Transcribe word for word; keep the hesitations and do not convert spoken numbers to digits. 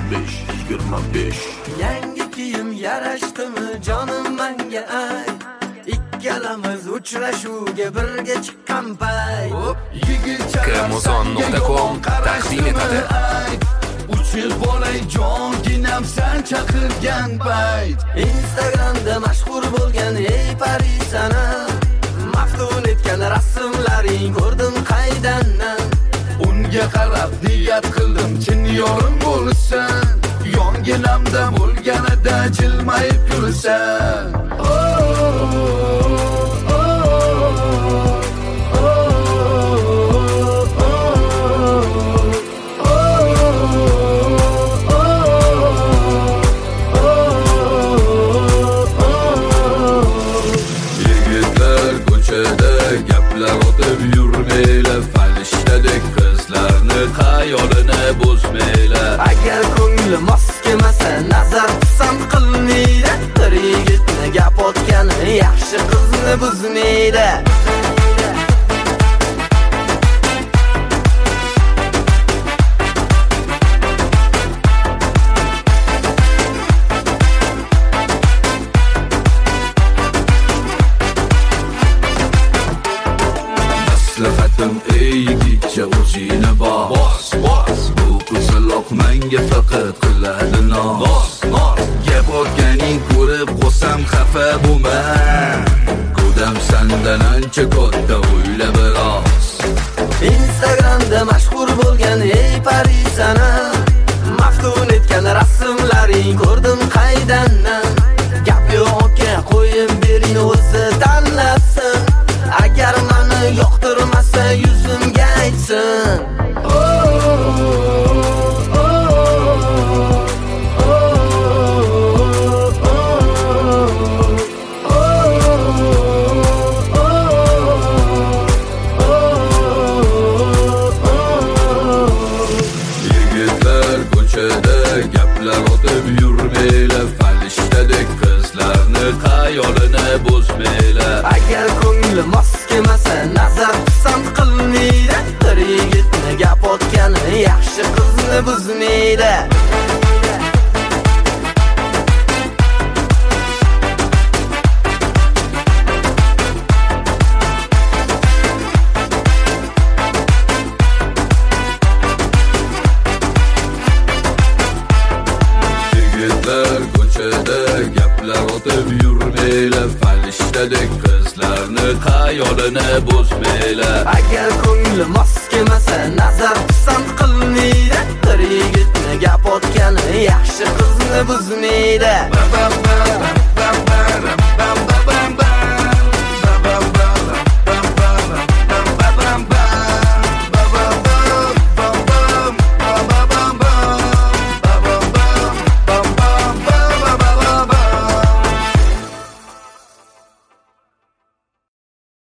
besh yigirma besh. Yangi kiyim yarashdimi jonim menga ay, ikkalamiz uchrashuvga birga chiqqan pay. Kamozon nuqta com taqdim etadi. uch yil bo'lay jonginam sen chaqirgan payt. Instagramda mashhur bo'lgan ey Parisana, maftun etgan rasmlaring ko'rdim qaydandan. Unga qarab niyat qildim chin yorim bo'lsan, yonginamda bo'lganida jilmayib yursan. Gaplar otib yurmaylar, farishtadek qizlarni xayolini buzmaylar. Agar ko'ngli mos kelmasa nazar qilsam qilmaydi, bir yigitni gap otgani yaxshi qizni buzmaydi. Maslahatim ey yigitcha o'zingni bos, bos. Bu qizaloq menga faqat qiladi nos, nos. Gap otganing ko'rib qolsam xafa bo'lma. Ko'dam sendan ancha katta o'yla biroz. Instagramda mashhur bo'lgan ey Parisana, maftun etgan rasmlaring ko'rdim qaydandan. Gap yo'q qo'yib bering o'zi tanlasin, agar meni yoqtirmasa yuzimga aytsin. Yigitlar ko'chada gaplar otib yurmaylar, farishtadek qizlarni xayolini buzmaylar. Agar ko'ngli mos kelmasa nazar qilsam qilmaydi, bir yigitni gap otgani yaxshi qizni buzmaydi. Yigitlar ko'chada gaplar otib yurmaylar, farishtadek qizlarni xayolini buzmaylar. Agar ko'ngli mos kelmasa nazar qilsam qilmaydi, bir yigitni gap otgani yaxshi qizni buzmaydi.